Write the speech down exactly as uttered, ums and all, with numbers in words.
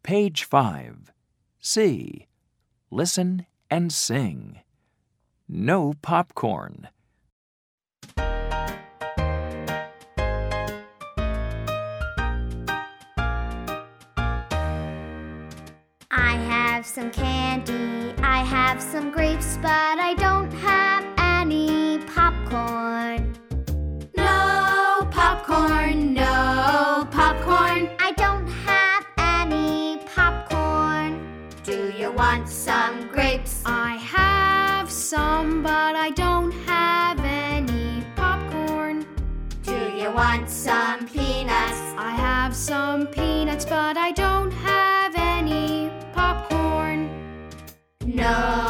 Page five. C. Listen and sing. No popcorn. I have some candy, I have some grapes, but I don't have any popcorn. No popcorn, no popcorn. I don't have any popcorn. Do you want some grapes? I have some, but I don't have any popcorn. Do you want some peanuts? I have some peanuts, but I don't have any popcorn. No